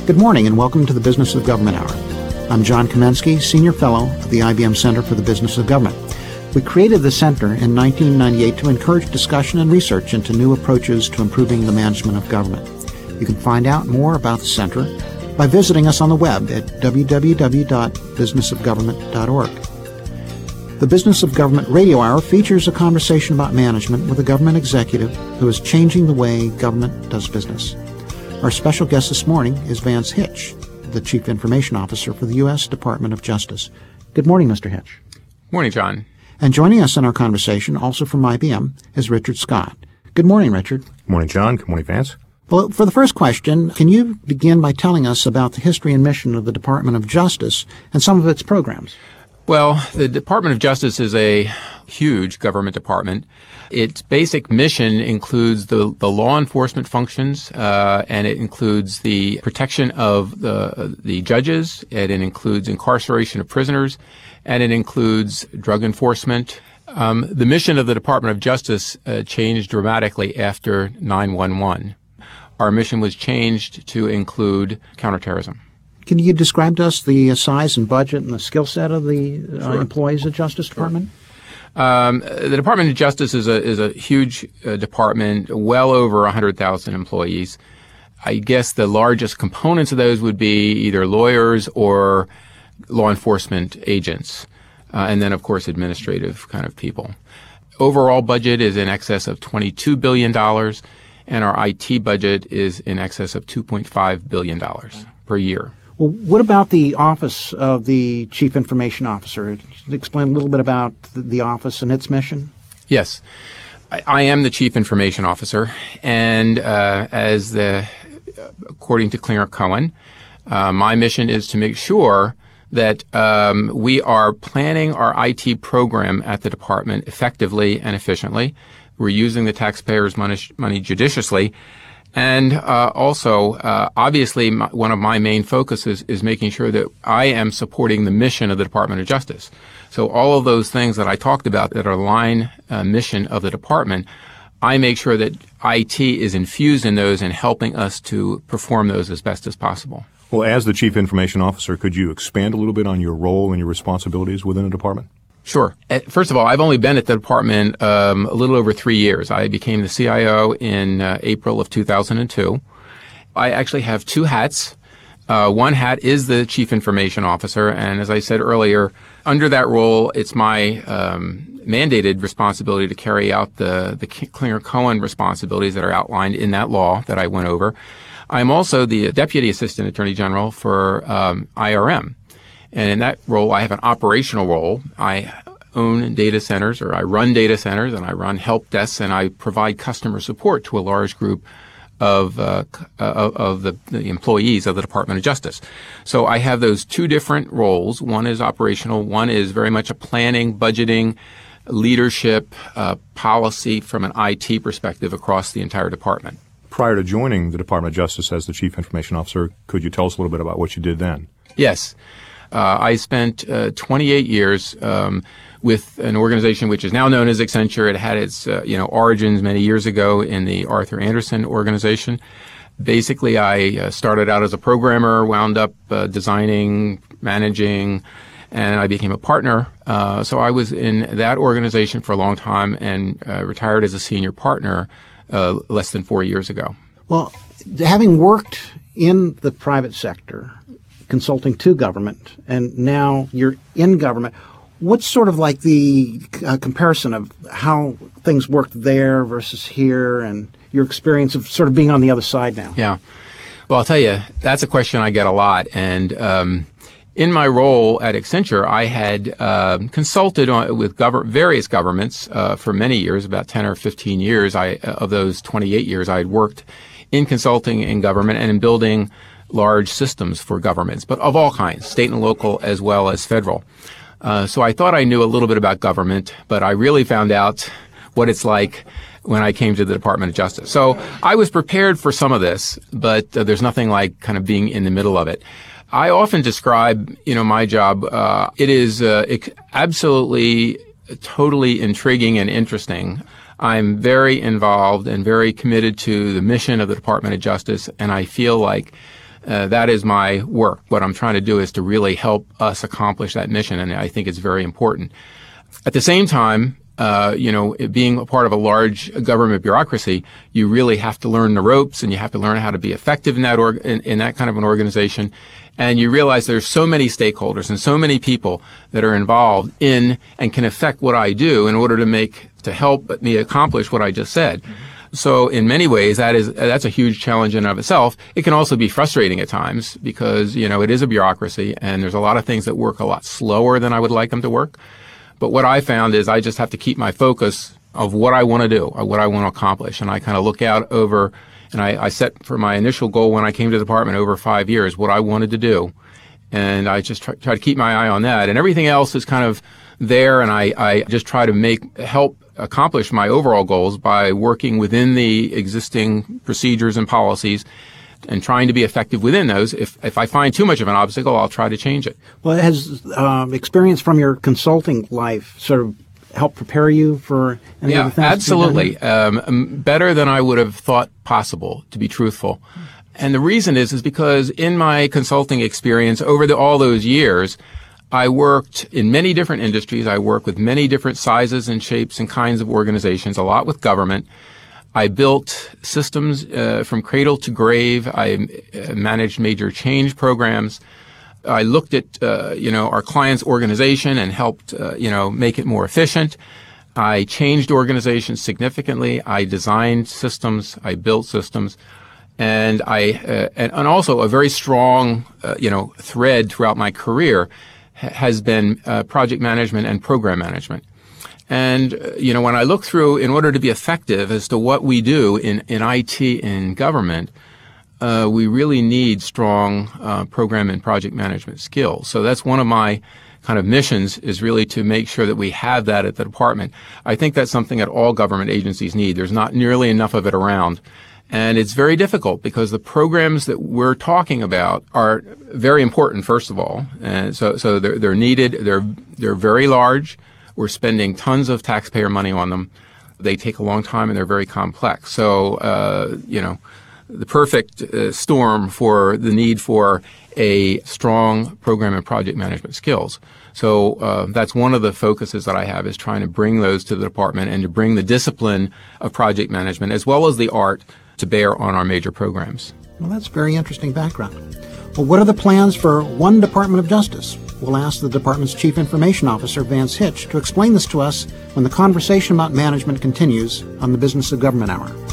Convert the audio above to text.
Good morning and welcome to the Business of Government Hour. I'm John Kamensky, Senior Fellow at the IBM Center for the Business of Government. We created the center in 1998 to encourage discussion and research into new approaches to improving the management of government. You can find out more about the center by visiting us on the web at www.businessofgovernment.org. The Business of Government Radio Hour features a conversation about management with a government executive who is changing the way government does business. Our special guest this morning is Vance Hitch, the Chief Information Officer for the U.S. Department of Justice. Good morning, Mr. Hitch. Morning, John. And joining us in our conversation, also from IBM, is Richard Scott. Good morning, Richard. Good morning, John. Good morning, Vance. Well, for the first question, can you begin by telling us about the history and mission of the Department of Justice and some of its programs? Well, the Department of Justice is a huge government department. Its basic mission includes the law enforcement functions, and it includes the protection of the judges, and it includes incarceration of prisoners, and it includes drug enforcement. The mission of the Department of Justice changed dramatically after 9/11. Our mission was changed to include counterterrorism. Can you describe to us the size and budget and the skill set of the employees of the Justice Department? The Department of Justice is a huge department, well over 100,000 employees. I guess the largest components of those would be either lawyers or law enforcement agents, and then, of course, administrative kind of people. Overall budget is in excess of $22 billion, and our IT budget is in excess of $2.5 billion per year. Well, what about the Office of the Chief Information Officer? Explain a little bit about the office and its mission. Yes. I am the Chief Information Officer, and according to Klinger Cohen, my mission is to make sure that we are planning our IT program at the department effectively and efficiently. We're using the taxpayers' money judiciously. And also, obviously, one of my main focuses is making sure that I am supporting the mission of the Department of Justice. So all of those things that I talked about that are line mission of the department, I make sure that IT is infused in those and helping us to perform those as best as possible. Well, as the Chief Information Officer, could you expand a little bit on your role and your responsibilities within the department? Sure. First of all, I've only been at the department a little over 3 years. I became the CIO in April of 2002. I actually have two hats. One hat is the Chief Information Officer, and as I said earlier, under that role, it's my mandated responsibility to carry out the Klinger Cohen responsibilities that are outlined in that law that I went over. I'm also the Deputy Assistant Attorney General for IRM. And in that role, I have an operational role. I own data centers, or I run data centers, and I run help desks, and I provide customer support to a large group of the employees of the Department of Justice. So I have those two different roles. One is operational. One is very much a planning, budgeting, leadership, policy from an IT perspective across the entire department. Prior to joining the Department of Justice as the Chief Information Officer, could you tell us a little bit about what you did then? Yes. I spent 28 years with an organization which is now known as Accenture. It had its origins many years ago in the Arthur Andersen organization. Basically, I started out as a programmer, wound up designing, managing, and I became a partner. So I was in that organization for a long time and retired as a senior partner less than 4 years ago. Well, having worked in the private sector, consulting to government, and now you're in government, what's sort of like the comparison of how things worked there versus here and your experience of sort of being on the other side now? Yeah. Well, I'll tell you, that's a question I get a lot. And in my role at Accenture, I had consulted with various governments for many years, about 10 or 15 years. Of those 28 years, I had worked in consulting in government and in building large systems for governments, but of all kinds, state and local as well as federal. So I thought I knew a little bit about government, but I really found out what it's like when I came to the Department of Justice. So I was prepared for some of this, but there's nothing like kind of being in the middle of it. I often describe, my job. It is absolutely, totally intriguing and interesting. I'm very involved and very committed to the mission of the Department of Justice, and I feel like That is my work. What I'm trying to do is to really help us accomplish that mission, and I think it's very important. At the same time, being a part of a large government bureaucracy, you really have to learn the ropes, and you have to learn how to be effective in that in that kind of an organization. And you realize there's so many stakeholders and so many people that are involved in and can affect what I do in order to help me accomplish what I just said. So in many ways, that's a huge challenge in and of itself. It can also be frustrating at times because, it is a bureaucracy and there's a lot of things that work a lot slower than I would like them to work. But what I found is I just have to keep my focus of what I want to do, or what I want to accomplish. And I kind of look out over, and I set for my initial goal when I came to the department over 5 years, what I wanted to do. And I just try to keep my eye on that. And everything else is kind of there, and I just try to help accomplish my overall goals by working within the existing procedures and policies and trying to be effective within those. If I find too much of an obstacle, I'll try to change it. Well, has experience from your consulting life sort of helped prepare you for any of the things? Yeah, absolutely. Better than I would have thought possible, to be truthful. And the reason is because in my consulting experience over all those years, I worked in many different industries. I worked with many different sizes and shapes and kinds of organizations, a lot with government. I built systems from cradle to grave. I managed major change programs. I looked at, our client's organization and helped, make it more efficient. I changed organizations significantly. I designed systems. I built systems. And and also a very strong, thread throughout my career has been project management and program management. And, when I look through, in order to be effective as to what we do in IT in government, we really need strong program and project management skills. So that's one of my kind of missions, is really to make sure that we have that at the department. I think that's something that all government agencies need. There's not nearly enough of it around. And it's very difficult because the programs that we're talking about are very important, first of all. And so they're needed. They're very large. We're spending tons of taxpayer money on them. They take a long time and they're very complex. So, the perfect storm for the need for a strong program and project management skills. So that's one of the focuses that I have, is trying to bring those to the department and to bring the discipline of project management as well as the art to bear on our major programs. Well, that's very interesting background. Well, what are the plans for One Department of Justice? We'll ask the department's Chief Information Officer, Vance Hitch, to explain this to us when the conversation about management continues on the Business of Government Hour.